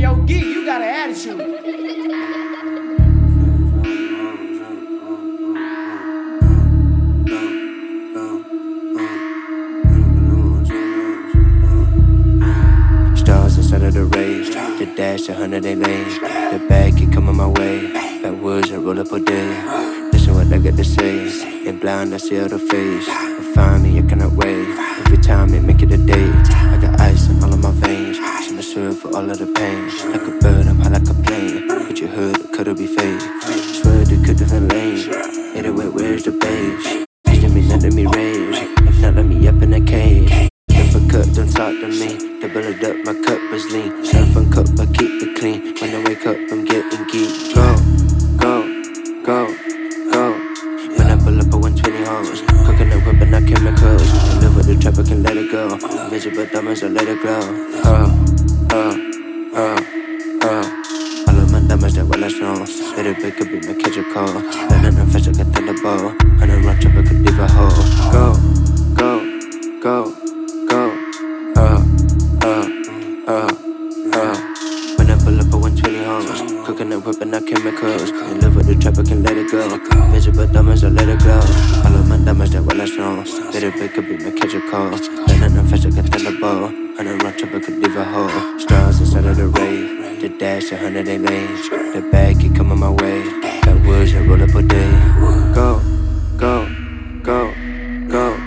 Yo, Gee, you got an attitude. Stars inside of the race, the dash, 100 lanes. The bag keep coming my way. Backwoods and roll up all day. Listen what I got to say. In blind, I see all the face. Find me, I cannot wait. Every time it make it a day. I got ice in all of my veins. Should I serve for all of the pain? Like a bird, I'm high like a plane. But you heard it could be fake. Swear they could different lanes. Anyway, where's the base? Please let me, not let me rage. If not, let me up in a cage. If I cut, don't talk to me. Double it up, my cup is lean. Surf and cup, I keep it clean. When I wake up, I'm getting geek. Go, go, go, go. When I pull up a 120 hoes, coconut whip and not chemicals. I live with the trap, I can let it go. Invisible diamonds, I let it glow. All of my diamonds that well I strong. Let it big, could be my catch a call. Let it fast, I can thunderbolt. On a rock trap, I could leave a hole. Go, go, go. When I pull up a 120 hoes, coconut whip and not chemicals. You live with the trap, I can let it go. Invisible diamonds, I let it glow. All of my diamonds that well I strong. Let it big, could be my catch a call. Let it fast, I can thunderbolt. On a rock trap, I could leave a hole. Stars inside of the rave, the dash, 100 lanes. The bag keep coming my way. Backwoods and roll up all day. Go, go, go, go.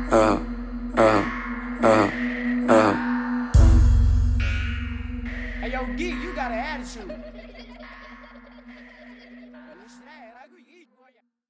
Hey, yo, Gee, you got an attitude.